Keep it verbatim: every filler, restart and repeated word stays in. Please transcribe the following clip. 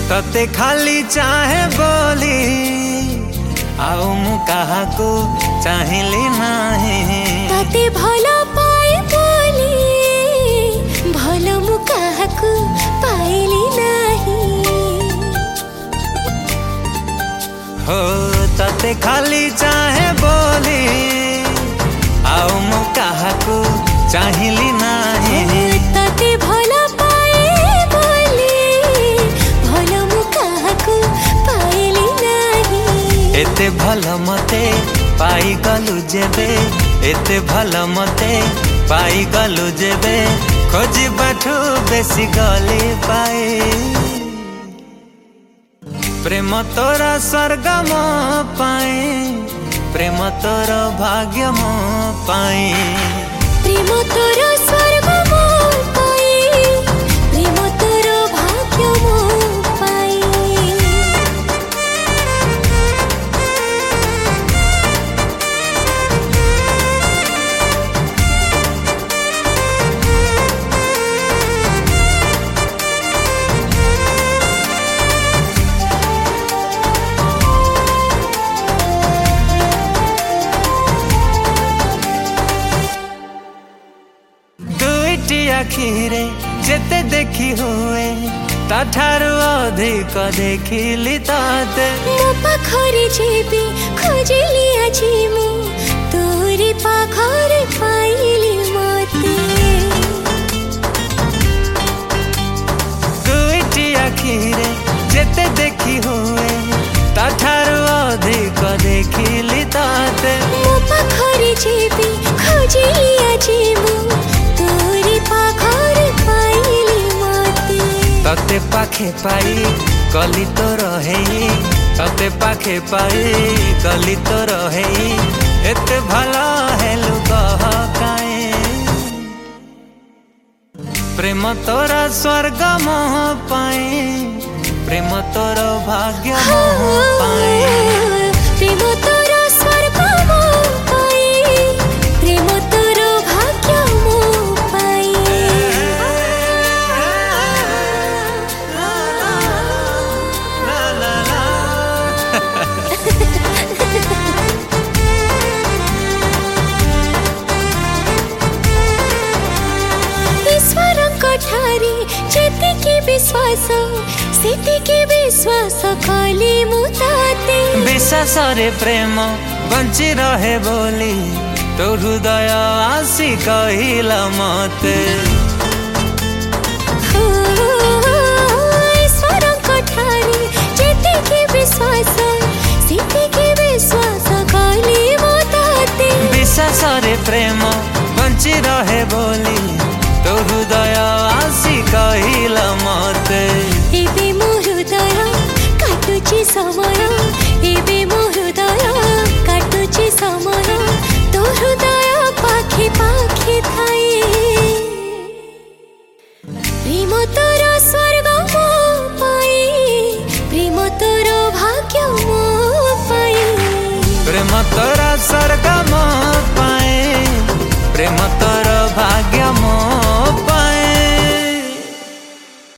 तते खाली चाहे बोली आउ मु कहा को चाहिली नाही तते भलो पाए बोली भलो मु कहा को पाइली नाही हो तते खाली चाहे बोली आउ मु कहा को चाहिली नाही तते भलो पाए बोली भलो मु कहा को पाइली नाही एते भलो मते पाई गलु जेबे एते भलो मते पाई गलु जेबे खोजी बाठू बेसी गली पाए प्रेम तोरा स्वर्ग मो पाए प्रेम तोर भाग्य मो पाए प्रेम तोर स्वर्ग मो पाए प्रेम तोर भाग्य मो पाए आखिरे जेते देखी हुए ताठारु अधिक देखिली ताते मो पाखरे जेबी खोजिली आजी मु तोरी पाखरे पाइली मते दुईटी आखिरे जेते देखी हुए ताठारु अधिक देखिली ताते मो पाखरे जेबी खोजिली आजी मु तोरी पाखरे पाइली मते तते पाखे पाई गली तो रहे तते पाखे पाई गली तो रहे एते भला हेलु कह काए प्रेम तोरा स्वर्ग मोह पाए प्रेम तोर भाग्य मोह पाए प्रेम तोर स्वर्ग मो पाए प्रेम तोर भाग्य मो पाए ईश्वर ठारे जेतिकी विश्वास सेतिकी विश्वास कली मुताते विश्वास रे प्रेम बंची रहे बोली तो हृदय आसी कहिला मते हो